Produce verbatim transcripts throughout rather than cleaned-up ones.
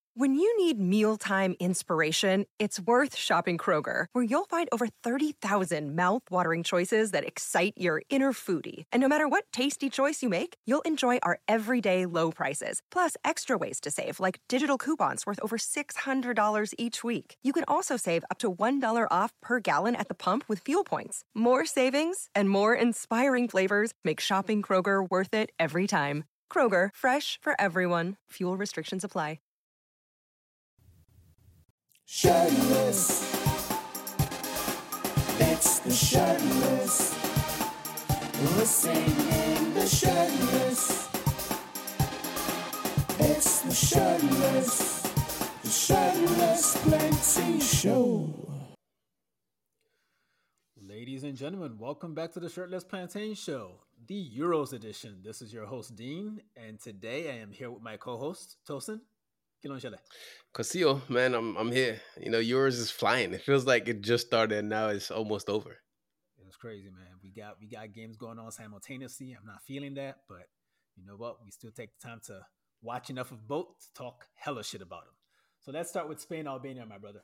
When you need mealtime inspiration, it's worth shopping Kroger, where you'll find over thirty thousand mouth-watering choices that excite your inner foodie. And no matter what tasty choice you make, you'll enjoy our everyday low prices, plus extra ways to save, like digital coupons worth over six hundred dollars each week. You can also save up to one dollar off per gallon at the pump with fuel points. More savings and more inspiring flavors make shopping Kroger worth it every time. Kroger, fresh for everyone. Fuel restrictions apply. Shirtless. It's the Shirtless. We're singing the Shirtless. It's the Shirtless. The Shirtless Plenty Show. Ladies and gentlemen, welcome back to the Shirtless Plantain Show, the Euros edition. This is your host, Dean, and today I am here with my co-host, Tosin. Cosillo, man, I'm I'm here. You know, yours is flying. It feels like it just started and now it's almost over. It's crazy, man. We got we got games going on simultaneously. I'm not feeling that, but you know what? We still take the time to watch enough of both to talk hella shit about them. So let's start with Spain, Albania, my brother.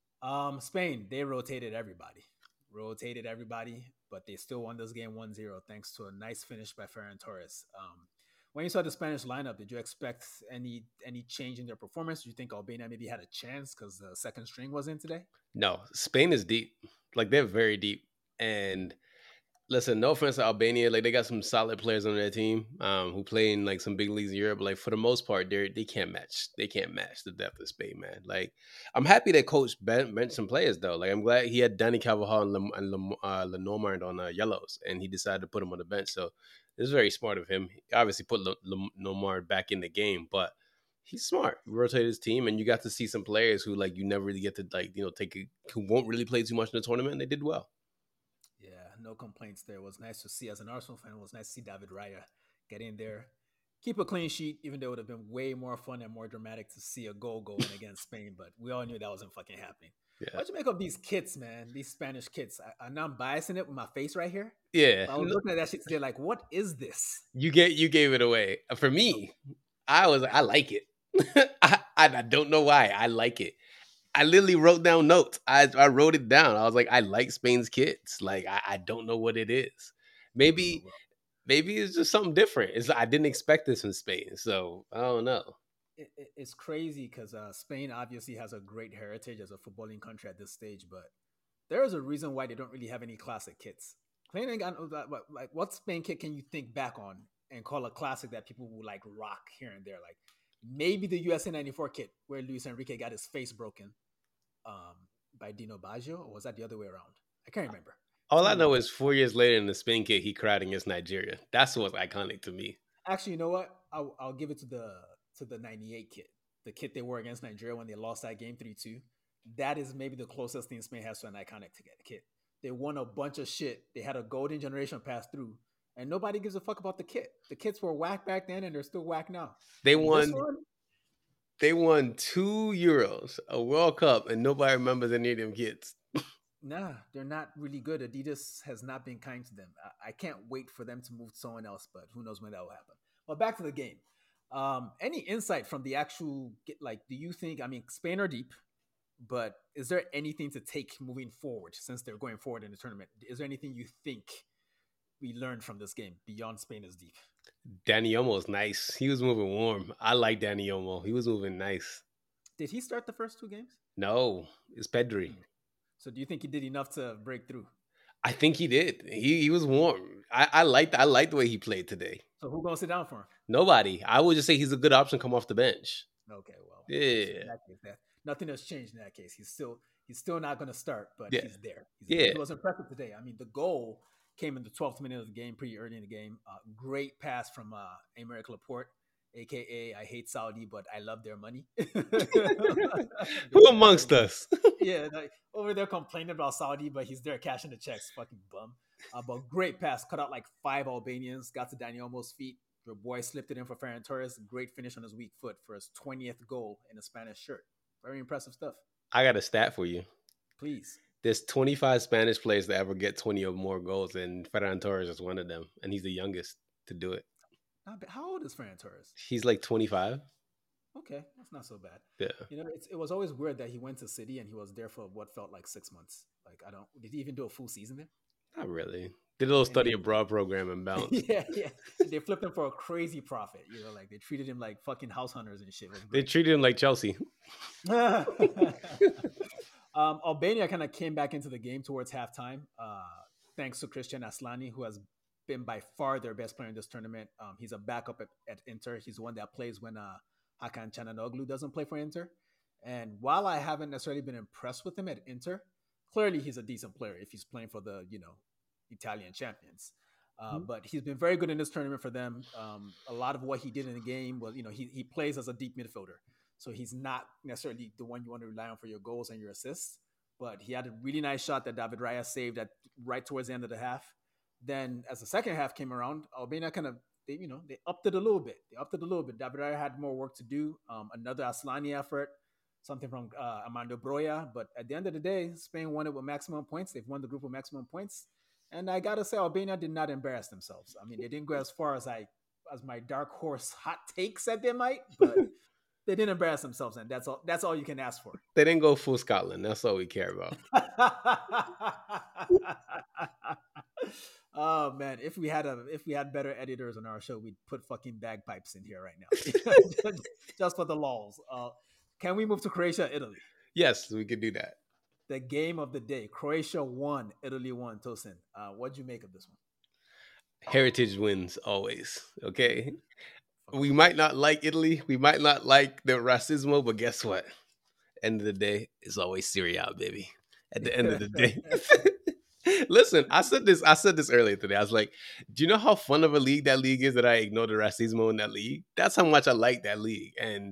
Um, Spain, they rotated everybody. Rotated everybody, but they still won this game one zero thanks to a nice finish by Ferran Torres. Um, When you saw the Spanish lineup, did you expect any any change in their performance? Do you think Albania maybe had a chance because the second string was in today? No, Spain is deep. Like, they're very deep. And listen, no offense to Albania. Like, they got some solid players on their team um, who play in, like, some big leagues in Europe. But, like, for the most part, they they can't match. They can't match the depth of Spain, man. Like, I'm happy that coach ben- benched some players, though. Like, I'm glad he had Danny Carvajal and, Le- and Le- uh, Lenormand on uh, yellows, and he decided to put him on the bench. So, this is very smart of him. He obviously put Le- Le- Lenormand back in the game, but he's smart. He rotated his team, and you got to see some players who, like, you never really get to, like, you know, take a, who won't really play too much in the tournament, and they did well. Yeah, no complaints there. It was nice to see, as an Arsenal fan, it was nice to see David Raya get in there, keep a clean sheet, even though it would have been way more fun and more dramatic to see a goal going against Spain, but we all knew that wasn't fucking happening. Yeah. What'd you make of these kits, man? These Spanish kits. I, I know I'm biasing it with my face right here. Yeah. But I was looking at that shit today like, what is this? You get you gave it away. For me, I was I like it. I, I don't know why. I like it. I literally wrote down notes. I I wrote it down. I was like, I like Spain's kits. Like, I, I don't know what it is. Maybe maybe it's just something different. It's I didn't expect this from Spain, so I don't know. It, it, it's crazy because uh, Spain obviously has a great heritage as a footballing country at this stage, but there is a reason why they don't really have any classic kits. Spain ain't got like what Spain kit can you think back on and call a classic that people will like rock here and there? Like maybe the U S A ninety-four kit where Luis Enrique got his face broken um, by Dino Baggio, or was that the other way around? I can't remember. All I know is four years later in the Spain kit, he cried against Nigeria. That's what's iconic to me. Actually, you know what? I'll, I'll give it to the to the ninety-eight kit, the kit they wore against Nigeria when they lost that game three two. That is maybe the closest thing Spain has to an iconic kit. They won a bunch of shit. They had a golden generation pass through, and nobody gives a fuck about the kit. The kits were whack back then, and they're still whack now. They won. They won two Euros, a World Cup, and nobody remembers any of them kits. Nah, they're not really good. Adidas has not been kind to them. I, I can't wait for them to move to someone else, but who knows when that will happen. Well, back to the game. Um, any insight from the actual, like, do you think, I mean, Spain are deep, but is there anything to take moving forward since they're going forward in the tournament? Is there anything you think we learned from this game beyond Spain is deep? Dani Olmo's nice. He was moving warm. I like Dani Olmo. He was moving nice. Did he start the first two games? No, it's Pedri. So do you think he did enough to break through? I think he did. He he was warm. I, I liked I liked the way he played today. So who gonna sit down for him? Nobody. I would just say he's a good option. Come off the bench. Okay, well, yeah. In that case, that, nothing has changed in that case. He's still he's still not gonna start, but yeah. he's there. He's yeah, there. He was impressive today. I mean, the goal came in the twelfth minute of the game, pretty early in the game. Uh, great pass from uh, Aymeric Laporte, aka I hate Saudi, but I love their money. Who amongst us? Yeah, like, over there complaining about Saudi, but he's there cashing the checks. Fucking bum. Uh, but great pass, cut out like five Albanians, got to Dani Olmo's feet. Your boy slipped it in for Ferran Torres. Great finish on his weak foot for his twentieth goal in a Spanish shirt. Very impressive stuff. I got a stat for you. Please. There's twenty-five Spanish players that ever get twenty or more goals, and Ferran Torres is one of them, and he's the youngest to do it. How old is Ferran Torres? He's like twenty-five. Okay, that's not so bad. Yeah, You know, it's, it was always weird that he went to City and he was there for what felt like six months. Like I don't, did he even do a full season there? not really. Did a little And study they, abroad program and bounced. yeah, yeah, and they flipped him for a crazy profit. You know, like they treated him like fucking house hunters and shit. It was They great. treated him like Chelsea. um, Albania kind of came back into the game towards halftime, uh, thanks to Christian Aslani, who has been by far their best player in this tournament. Um, he's a backup at, at Inter. He's the one that plays when uh, Hakan Çalhanoğlu doesn't play for Inter. And while I haven't necessarily been impressed with him at Inter, clearly he's a decent player if he's playing for the, you know, Italian champions. Uh, but he's been very good in this tournament for them. Um, a lot of what he did in the game was, you know, he, he plays as a deep midfielder. So he's not necessarily the one you want to rely on for your goals and your assists. But he had a really nice shot that David Raya saved at right towards the end of the half. Then as the second half came around, Albania kind of, they, you know, they upped it a little bit. They upped it a little bit. David Raya had more work to do. Um, another Aslani effort, something from uh, Armando Broya. But at the end of the day, Spain won it with maximum points. They've won the group with maximum points. And I gotta say, Albania did not embarrass themselves. I mean, they didn't go as far as I, as my dark horse hot take said they might, but they didn't embarrass themselves, and that's all. That's all you can ask for. They didn't go full Scotland. That's all we care about. Oh man, if we had a, if we had better editors on our show, we'd put fucking bagpipes in here right now, just for the lulz. Uh, can we move to Croatia, Italy? Yes, we could do that. The game of the day. Croatia won. Italy won. Tosin, uh, what'd you make of this one? Heritage wins always. Okay. We might not like Italy. We might not like the racismo, but guess what? End of the day, it's always Serie A, baby. At the end of the day. Listen, I said this, I said this earlier today. I was like, do you know how fun of a league that league is that I ignore the racismo in that league? That's how much I like that league. And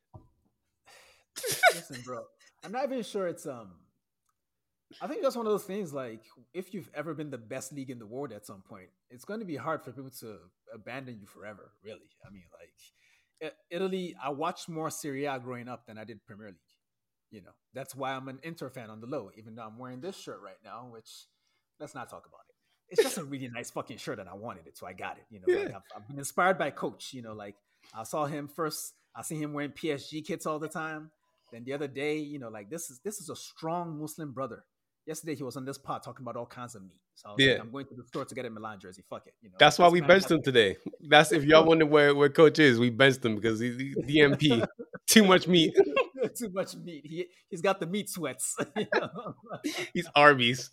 listen, bro, I'm not even sure it's um I think that's one of those things. Like, if you've ever been the best league in the world at some point, it's going to be hard for people to abandon you forever. Really, I mean, like Italy. I watched more Serie A growing up than I did Premier League. You know, that's why I'm an Inter fan on the low, even though I'm wearing this shirt right now. Which, let's not talk about it. It's just a really nice fucking shirt, and I wanted it, so I got it. You know, like I've, I've been inspired by Coach. You know, like I saw him first. I see him wearing P S G kits all the time. Then the other day, you know, like this is this is a strong Muslim brother. Yesterday he was on this pod talking about all kinds of meat. So I was yeah. like, I'm going to the store to get a Milan jersey. Fuck it. You know, that's why we benched has- him today. That's if y'all wonder where, where Coach is, we benched him because he, he D M P. Too much meat. Too much meat. He he's got the meat sweats. You know? He's Arby's.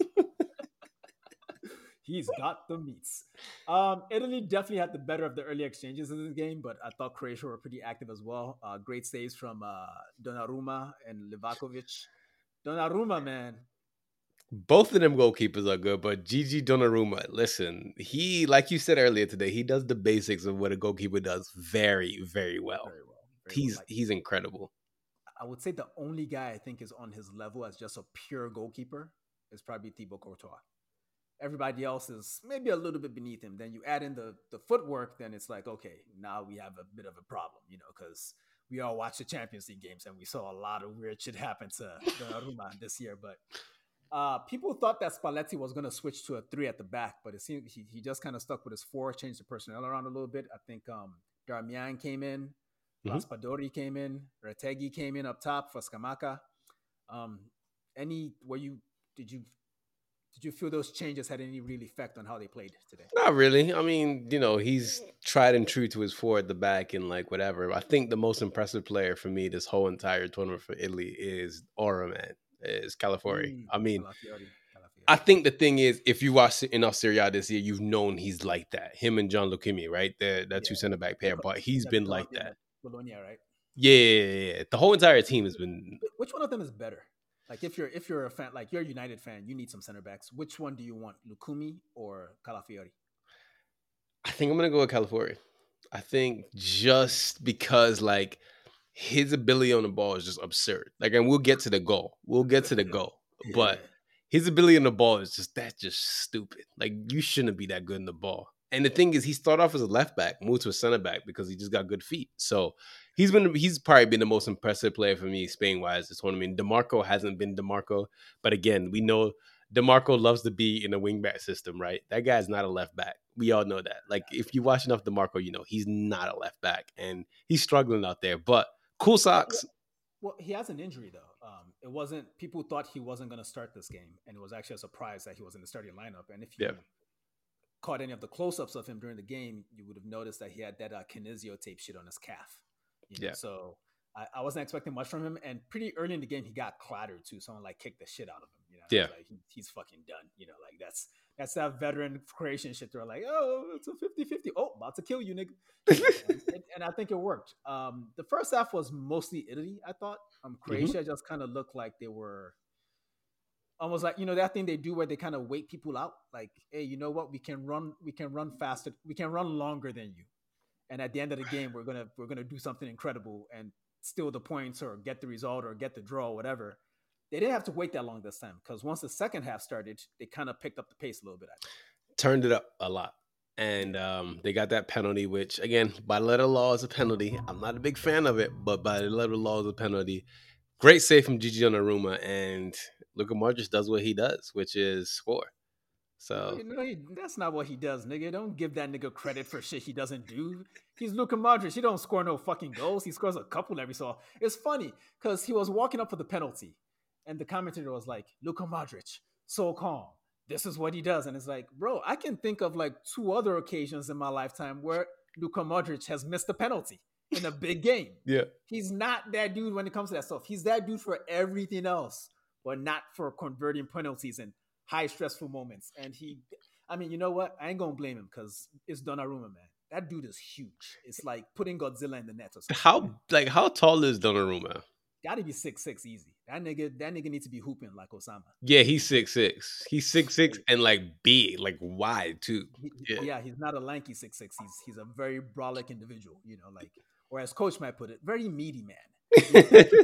He's got the meats. Um, Italy definitely had the better of the early exchanges in this game, but I thought Croatia were pretty active as well. Uh, great saves from uh, Donnarumma and Livakovic. Donnarumma, man. Both of them goalkeepers are good, but Gigi Donnarumma, listen, he, like you said earlier today, he does the basics of what a goalkeeper does very, very well. Very well. Very he's well. Like, he's incredible. I would say the only guy I think is on his level as just a pure goalkeeper is probably Thibaut Courtois. Everybody else is maybe a little bit beneath him. Then you add in the the footwork, then it's like, okay, now we have a bit of a problem, you know, because we all watched the Champions League games and we saw a lot of weird shit happen to Donnarumma this year. But uh, people thought that Spalletti was going to switch to a three at the back, but it seemed he, he just kind of stuck with his four, changed the personnel around a little bit. I think um, Darmian came in, mm-hmm. Raspadori came in, Retegui came in up top for Scamacca. Um, any, were you, did you, Did you feel those changes had any real effect on how they played today? Not really. I mean, you know, he's tried and true to his four at the back and like whatever. I think the most impressive player for me this whole entire tournament for Italy is Aura, man, is Calafiori. Mm, I mean, Calafiori, Calafiori. I think the thing is, if you watch enough Serie A this year, you've known he's like that. Him and John Lucchini, right? They're, they're yeah. two center back pair, but he's been like that. Bologna, right? Yeah, yeah, yeah. The whole entire team has been. Which one of them is better? Like if you're if you're a fan, like you're a United fan, you need some center backs. Which one do you want, Lucumi or Calafiori? I think I'm gonna go with Calafiori. I think just because like his ability on the ball is just absurd. Like, and we'll get to the goal. We'll get to the goal, yeah. But his ability on the ball is just that's just stupid. Like you shouldn't be that good in the ball. And the thing is, he started off as a left back, moved to a center back because he just got good feet. So he's been he's probably been the most impressive player for me, Spain wise, this tournament. DeMarco hasn't been DeMarco, but again, we know DeMarco loves to be in a wingback system, right? That guy's not a left back. We all know that. Like if you watch enough DeMarco, you know he's not a left back, and he's struggling out there. But Cool Yeah, well, socks. well, he has an injury though. Um, it wasn't people thought he wasn't going to start this game, and it was actually a surprise that he was in the starting lineup. And if Yeah. you caught any of the close-ups of him during the game, you would have noticed that he had that uh, kinesio tape shit on his calf. You know? Yeah. So I, I wasn't expecting much from him. And pretty early in the game, he got clattered too. Someone like kicked the shit out of him. You know, I was Yeah. like he, he's fucking done. You know, like that's that's that veteran Croatian shit. They're like, oh, it's a fifty-fifty. Oh, about to kill you, nigga. You know, and, and, and I think it worked. Um, the first half was mostly Italy, I thought. Um, Croatia just kind of looked like they were almost like, you know, that thing they do where they kind of wait people out. Like, hey, you know what? We can run, we can run faster, we can run longer than you. And at the end of the game, we're gonna we're gonna do something incredible and steal the points or get the result or get the draw, or whatever. They didn't have to wait that long this time because once the second half started, they kind of picked up the pace a little bit. I think. Turned it up a lot. And um, they got that penalty, which, again, by letter of law is a penalty. I'm not a big fan of it, but by the letter of law is a penalty. Great save from Gigi Donnarumma, and Luka Modric does what he does, which is score. So You know, he, that's not what he does, nigga. Don't give that nigga credit for shit he doesn't do. He's Luka Modric. He don't score no fucking goals. He scores a couple every so. It's funny because he was walking up for the penalty, and the commentator was like, "Luka Modric, so calm. This is what he does." And it's like, bro, I can think of like two other occasions in my lifetime where Luka Modric has missed a penalty in a big game. yeah, He's not that dude when it comes to that stuff. He's that dude for everything else, but not for converting penalties and high stressful moments. And he, I mean, you know what? I ain't gonna blame him because it's Donnarumma, man. That dude is huge. It's like putting Godzilla in the net or something. how like how tall is Donnarumma? Gotta be six six easy. That nigga, that nigga needs to be hooping like Osama. Yeah, he's six six. He's six six and like big, like wide too. He, Yeah. yeah, he's not a lanky six six. He's he's a very brolic individual, you know, like, or as coach might put it, very meaty man.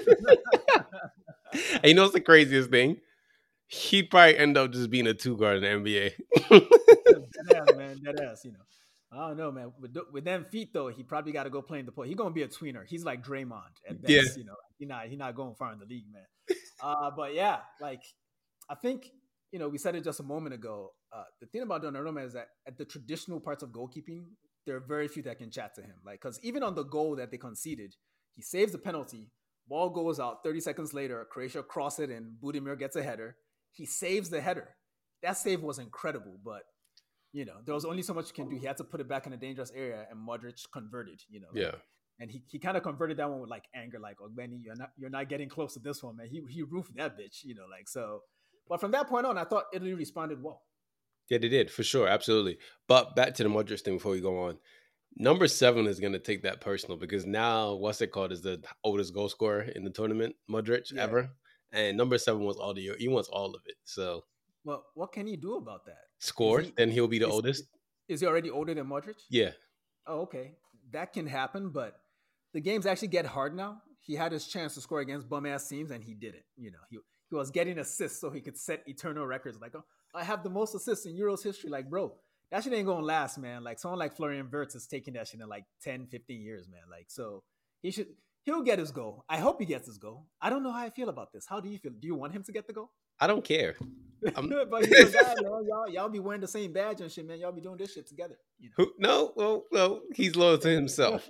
And you know what's the craziest thing? He'd probably end up just being a two guard in the N B A. Dead ass, man, dead ass, you know. I don't know, man. With, with them feet, though, he probably got to go play in the point. He's gonna be a tweener. He's like Draymond at best, Yeah. you know. He not he not going far in the league, man. Uh, but yeah, like I think you know we said it just a moment ago. Uh, the thing about Donnarumma is that at the traditional parts of goalkeeping, there are very few that can chat to him. Like because even on the goal that they conceded, he saves the penalty. Ball goes out. thirty seconds later, Croatia cross it and Budimir gets a header. He saves the header. That save was incredible, but. You know, there was only so much you can do. He had to put it back in a dangerous area, and Modric converted. You know, like, Yeah. and he, he kind of converted that one with like anger, like, "Oh, Benny, you're not you're not getting close to this one, man." He he roofed that bitch. You know, like so. But from that point on, I thought Italy responded well. Yeah, they did, for sure. Absolutely. But back to the Modric thing before we go on. Number seven is going to take that personal because now what's it called is the oldest goal scorer in the tournament, Modric, Yeah. ever. And number seven wants all the he wants all of it. So Well, what can he do about that? score, Is he- then he'll be the is- oldest. Is he already older than Modric? Yeah. Oh, okay. That can happen, but the games actually get hard now. He had his chance to score against bum ass teams, and he didn't. You know, he he was getting assists so he could set eternal records. Like, oh, I have the most assists in Euros history. Like, bro, that shit ain't gonna last, man. Like, someone like Florian Wirtz is taking that shit in like ten, fifteen years, man. Like, so he should he'll get his goal. I hope he gets his goal. I don't know how I feel about this. How do you feel? Do you want him to get the goal? I don't care. I'm- but he's a guy, man. Y'all, y'all be wearing the same badge and shit, man. Y'all be doing this shit together. You know? Who, no, well, well, he's loyal to himself.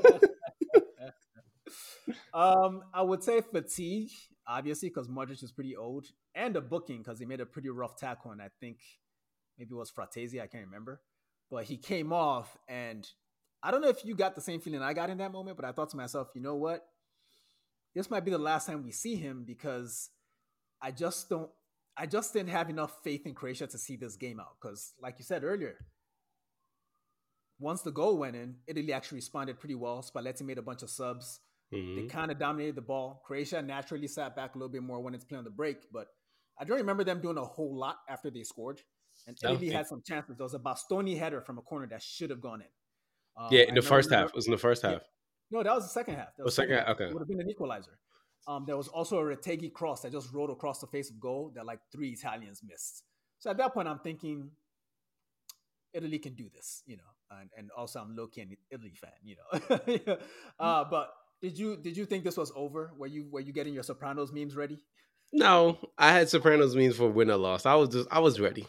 um, I would say fatigue, obviously, because Modric is pretty old, and a booking because he made a pretty rough tackle, and I think maybe it was Fratesi, I can't remember, but he came off, and I don't know if you got the same feeling I got in that moment, but I thought to myself, you know what? This might be the last time we see him because I just don't. I just didn't have enough faith in Croatia to see this game out because, like you said earlier, once the goal went in, Italy actually responded pretty well. Spalletti made a bunch of subs. Mhm. They kind of dominated the ball. Croatia naturally sat back a little bit more when it's playing on the break, but I don't remember them doing a whole lot after they scored. And No. Italy had some chances. There was a Bastoni header from a corner that should have gone in. Um, Yeah, I in the remember- first half. It was in the first Yeah. half. No, that was the second half. That Oh, was second half, okay. It would have been an equalizer. Um, there was also a Retegui cross that just rolled across the face of goal that like three Italians missed. So at that point, I'm thinking Italy can do this, you know. And, and also, I'm low-key an Italy fan, you know. uh, but did you did you think this was over? Were you were you getting your Sopranos memes ready? No, I had Sopranos memes for win or loss. I was just, I was ready.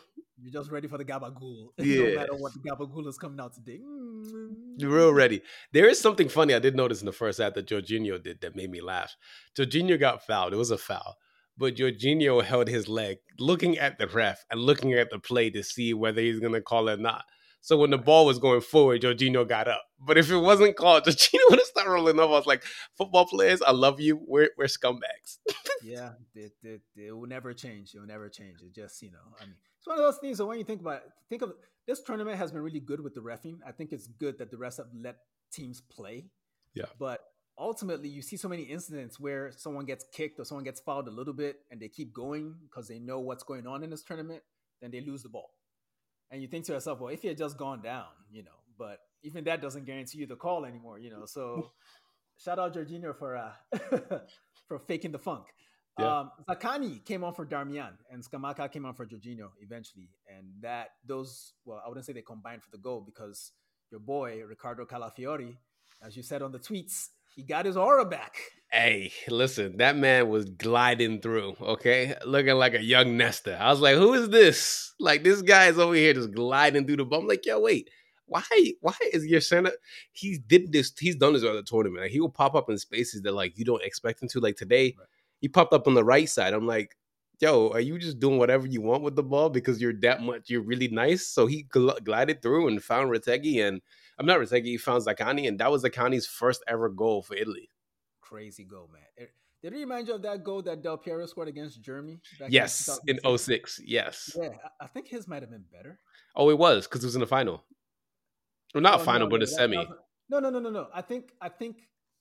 You're just ready for the gabagool. Yeah. No matter what the gabagool is coming out today. You're real ready. There is something funny I did notice in the first half that Jorginho did that made me laugh. Jorginho got fouled. It was a foul. But Jorginho held his leg, looking at the ref and looking at the play to see whether he's going to call it or not. So when the ball was going forward, Jorginho got up. But if it wasn't called, Jorginho would have started rolling up. I was like, football players, I love you. We're, we're scumbags. Yeah, it, it, it will never change. It will never change. It just, you know, I mean, it's one of those things. So when you think about it, think of this tournament has been really good with the reffing. I think it's good that the refs have let teams play. Yeah. But ultimately, you see so many incidents where someone gets kicked or someone gets fouled a little bit and they keep going because they know what's going on in this tournament, then they lose the ball. And you think to yourself, well, if he had just gone down, you know, but even that doesn't guarantee you the call anymore, you know. So shout out Jorginho for uh, for faking the funk. Yeah. Um, Zaccagni came on for Darmian and Scamacca came on for Jorginho eventually. And that those, well, I wouldn't say they combined for the goal because your boy, Ricardo Calafiori, as you said on the tweets, he got his aura back. Hey, listen, that man was gliding through, okay? Looking like a young Nesta. I was like, who is this? Like, this guy is over here just gliding through the ball. I'm like, yo, wait, why Why is your center? He did this, he's done this other tournament. Like, he will pop up in spaces that, like, you don't expect him to. Like, today, right. He popped up on the right side. I'm like, yo, are you just doing whatever you want with the ball because you're that much, you're really nice? So he gl- glided through and found Retegui, and I'm not Retegui, he found Zaccagni, and that was Zaccagni's first ever goal for Italy. Crazy goal, man. It, did it remind you of that goal that Del Piero scored against Germany? Back yes, in oh six, yes. Yeah, I, I think his might have been better. Oh, it was, because it was in the final. Well, not oh, final, no, but no, a semi. That, no, no, no, no, no. I think, I think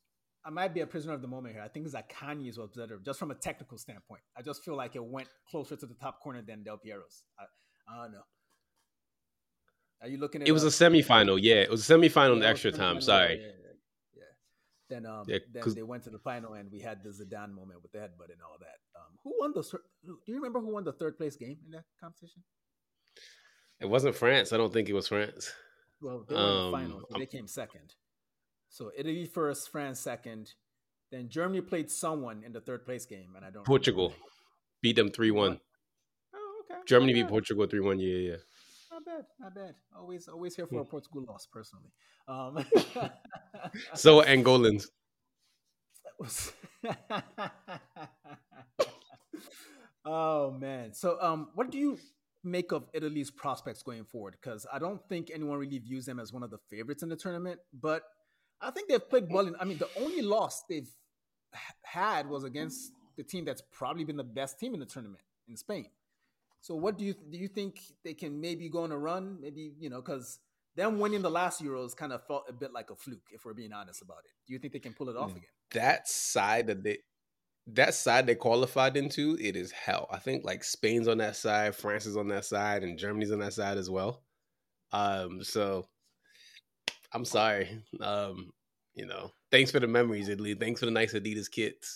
I might be a prisoner of the moment here. I think Zaccagni was better, just from a technical standpoint. I just feel like it went closer to the top corner than Del Piero's. I, I don't know. Are you looking at it? It was a semifinal, yeah. It was a semifinal yeah, in extra time. Sorry. Yeah, yeah, yeah. Then, um, yeah, then they went to the final, and we had the Zidane moment with the headbutt and all that. Um, who won the? Do you remember who won the third place game in that competition? It wasn't France. I don't think it was France. Well, they were um, in the final. So they came second. So Italy first, France second. Then Germany played someone in the third place game, and I don't. Portugal beat them three one. Oh, okay. Germany beat Portugal three one. Yeah, yeah. Not bad, not bad. Always, always here for a Portugal loss, personally. Um, so Angolans. Oh man. So, um, what do you make of Italy's prospects going forward? Because I don't think anyone really views them as one of the favorites in the tournament, but I think they've played well. In, I mean, the only loss they've had was against the team that's probably been the best team in the tournament in Spain. So what do you do you think they can maybe go on a run? Maybe, you know, because them winning the last Euros kind of felt a bit like a fluke, if we're being honest about it. Do you think they can pull it off again? That side that they that side they qualified into, it is hell. I think like Spain's on that side, France is on that side, and Germany's on that side as well. Um, so I'm sorry. Um, you know, thanks for the memories, Italy. Thanks for the nice Adidas kits.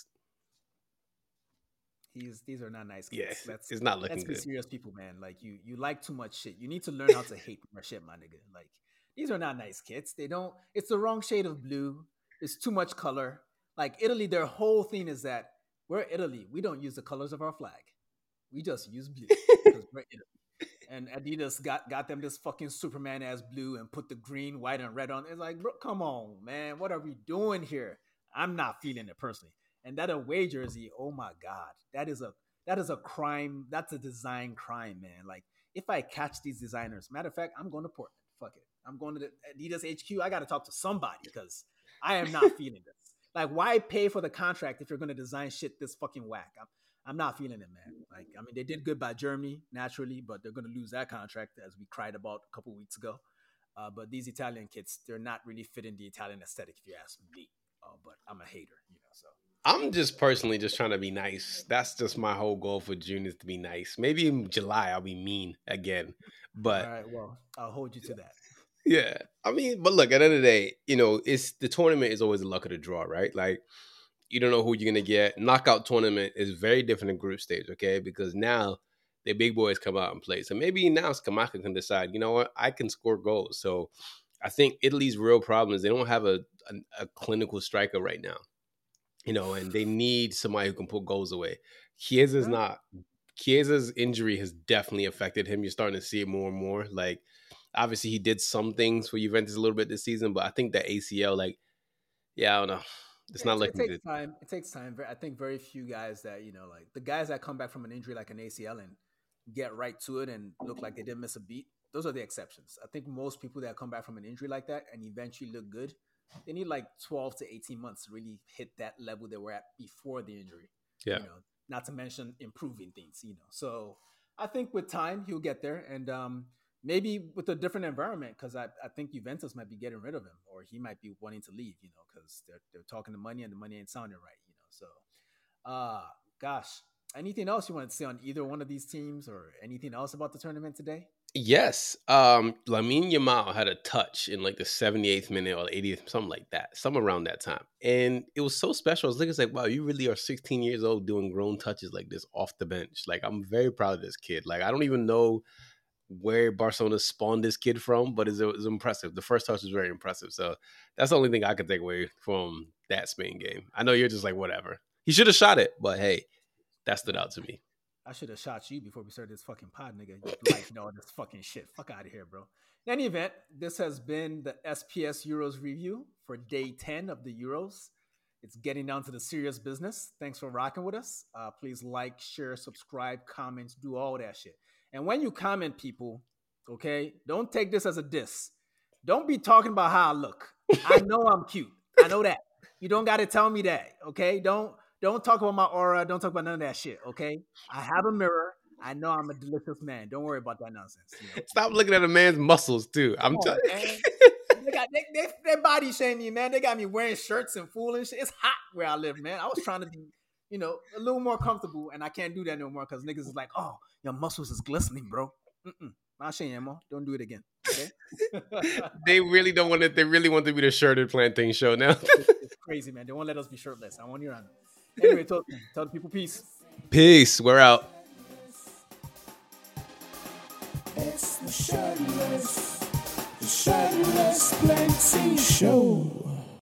These these are not nice kids. Yeah, let's, it's not looking let's be good. serious, people, man. Like you, you like too much shit. You need to learn how to hate more shit, my nigga. Like these are not nice kids. They don't. It's the wrong shade of blue. There's too much color. Like Italy, their whole thing is that we're Italy. We don't use the colors of our flag. We just use blue because we're Italy. And Adidas got got them this fucking Superman ass blue and put the green, white, and red on. It's like, bro, come on, man. What are we doing here? I'm not feeling it personally. And that away jersey, oh my God, that is a that is a crime. That's a design crime, man. Like if I catch these designers, matter of fact, I'm going to Portland. Fuck it, I'm going to the Adidas H Q. I got to talk to somebody because I am not feeling this. Like, why pay for the contract if you're going to design shit this fucking whack? I'm I'm not feeling it, man. Like, I mean, they did good by Germany naturally, but they're going to lose that contract as we cried about a couple weeks ago. Uh, but these Italian kids, they're not really fitting the Italian aesthetic, if you ask me. Uh, but I'm a hater, you know. So. I'm just personally just trying to be nice. That's just my whole goal for June is to be nice. Maybe in July I'll be mean again. But all right, well, I'll hold you to that. Yeah. I mean, but look, at the end of the day, you know, it's the tournament is always the luck of the draw, right? Like you don't know who you're gonna get. Knockout tournament is very different than group stage, okay? Because now the big boys come out and play. So maybe now Scamacca can decide, you know what, I can score goals. So I think Italy's real problem is they don't have a, a, a clinical striker right now. You know, and they need somebody who can put goals away. His is not Chiesa's injury has definitely affected him. You're starting to see it more and more. Like, obviously, he did some things for Juventus a little bit this season, but I think that A C L, like, yeah, I don't know. It's Yeah, not it, it looking takes good. time. It takes time. Ver- I think very few guys that, you know, like the guys that come back from an injury like an A C L and get right to it and look like they didn't miss a beat, those are the exceptions. I think most people that come back from an injury like that and eventually look good, they need like twelve to eighteen months to really hit that level they were at before the injury. Yeah. You know, not to mention improving things, you know. So I think with time he'll get there, and um, maybe with a different environment, because I, I think Juventus might be getting rid of him, or he might be wanting to leave, you know, because they're they're talking the money and the money ain't sounding right, you know. So, uh, gosh, anything else you want to say on either one of these teams, or anything else about the tournament today? Yes. Um, Lamine Yamal had a touch in like the seventy-eighth minute or eightieth, something like that, somewhere around that time. And it was so special. I was looking, it's like, wow, you really are sixteen years old doing grown touches like this off the bench. Like, I'm very proud of this kid. Like, I don't even know where Barcelona spawned this kid from, but it's, it's impressive. The first touch was very impressive. So that's the only thing I could take away from that Spain game. I know you're just like, whatever. He should have shot it, but hey, that stood out to me. I should have shot you before we started this fucking pod, nigga. You like all this fucking shit. Fuck out of here, bro. In any event, this has been the S P S Euros review for day ten of the Euros. It's getting down to the serious business. Thanks for rocking with us. Uh, please like, share, subscribe, comment, do all that shit. And when you comment, people, okay, don't take this as a diss. Don't be talking about how I look. I know I'm cute. I know that. You don't got to tell me that, okay? Don't don't talk about my aura. Don't talk about none of that shit, okay? I have a mirror. I know I'm a delicious man. Don't worry about that nonsense. You know? Stop looking at a man's muscles, too. I'm Come telling on, you. man. They got they, they, they body shaming me, man. They got me wearing shirts and fooling shit. It's hot where I live, man. I was trying to be, you know, a little more comfortable, and I can't do that no more because niggas is like, oh, your muscles is glistening, bro. Mm-mm. Not shame, Mo. Don't do it again. Okay? They really don't want it. They really want to be the shirted plantain show now. it's, it's crazy, man. They won't let us be shirtless. I want you around. Anyway, tell, tell the people peace. Peace. We're out. It's the Shirtless, the Shirtless Plenty Show.